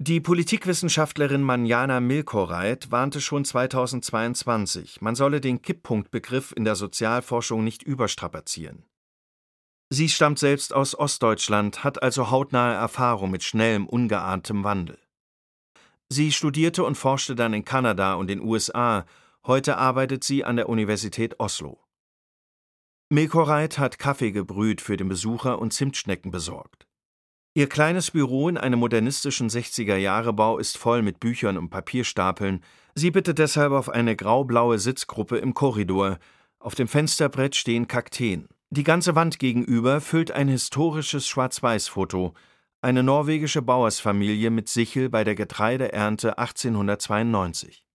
Die Politikwissenschaftlerin Manjana Milkoreit warnte schon 2022, man solle den Kipppunktbegriff in der Sozialforschung nicht überstrapazieren. Sie stammt selbst aus Ostdeutschland, hat also hautnahe Erfahrung mit schnellem, ungeahntem Wandel. Sie studierte und forschte dann in Kanada und den USA, heute arbeitet sie an der Universität Oslo. Milkoreit hat Kaffee gebrüht für den Besucher und Zimtschnecken besorgt. Ihr kleines Büro in einem modernistischen 60er-Jahre-Bau ist voll mit Büchern und Papierstapeln. Sie bittet deshalb auf eine grau-blaue Sitzgruppe im Korridor. Auf dem Fensterbrett stehen Kakteen. Die ganze Wand gegenüber füllt ein historisches Schwarz-Weiß-Foto. Eine norwegische Bauersfamilie mit Sichel bei der Getreideernte 1892.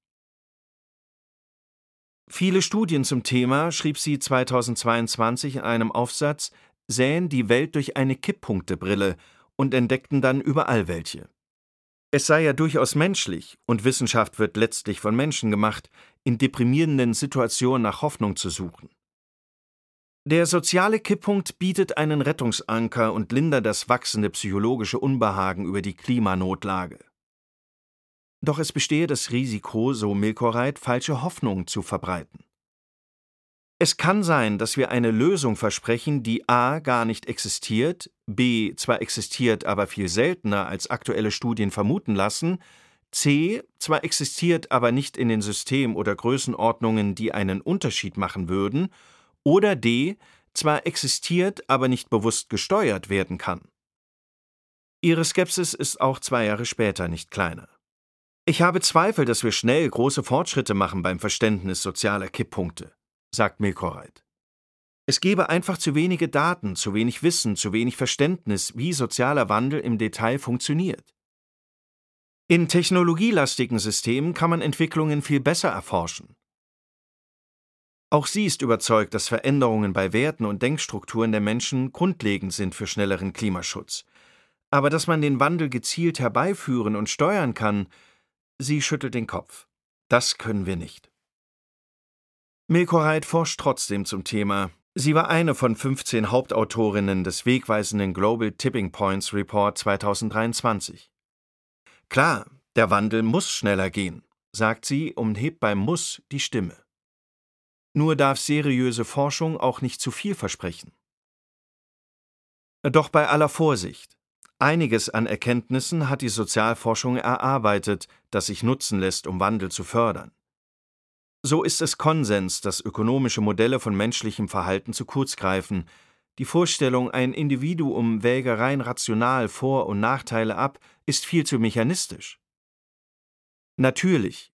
Viele Studien zum Thema, schrieb sie 2022 in einem Aufsatz, sähen die Welt durch eine Kipppunktebrille und entdeckten dann überall welche. Es sei ja durchaus menschlich, und Wissenschaft wird letztlich von Menschen gemacht, in deprimierenden Situationen nach Hoffnung zu suchen. Der soziale Kipppunkt bietet einen Rettungsanker und lindert das wachsende psychologische Unbehagen über die Klimanotlage. Doch es bestehe das Risiko, so Milkoreit, falsche Hoffnung zu verbreiten. Es kann sein, dass wir eine Lösung versprechen, die a. gar nicht existiert, b. zwar existiert, aber viel seltener als aktuelle Studien vermuten lassen, c. zwar existiert, aber nicht in den System- oder Größenordnungen, die einen Unterschied machen würden, oder d. zwar existiert, aber nicht bewusst gesteuert werden kann. Ihre Skepsis ist auch 2 Jahre später nicht kleiner. Ich habe Zweifel, dass wir schnell große Fortschritte machen beim Verständnis sozialer Kipppunkte, sagt Milkoreit. Es gebe einfach zu wenige Daten, zu wenig Wissen, zu wenig Verständnis, wie sozialer Wandel im Detail funktioniert. In technologielastigen Systemen kann man Entwicklungen viel besser erforschen. Auch sie ist überzeugt, dass Veränderungen bei Werten und Denkstrukturen der Menschen grundlegend sind für schnelleren Klimaschutz. Aber dass man den Wandel gezielt herbeiführen und steuern kann, sie schüttelt den Kopf. Das können wir nicht. Milkoreit forscht trotzdem zum Thema. Sie war eine von 15 Hauptautorinnen des wegweisenden Global Tipping Points Report 2023. Klar, der Wandel muss schneller gehen, sagt sie und hebt beim Muss die Stimme. Nur darf seriöse Forschung auch nicht zu viel versprechen. Doch bei aller Vorsicht. Einiges an Erkenntnissen hat die Sozialforschung erarbeitet, das sich nutzen lässt, um Wandel zu fördern. So ist es Konsens, dass ökonomische Modelle von menschlichem Verhalten zu kurz greifen. Die Vorstellung, ein Individuum wäge rein rational Vor- und Nachteile ab, ist viel zu mechanistisch. Natürlich,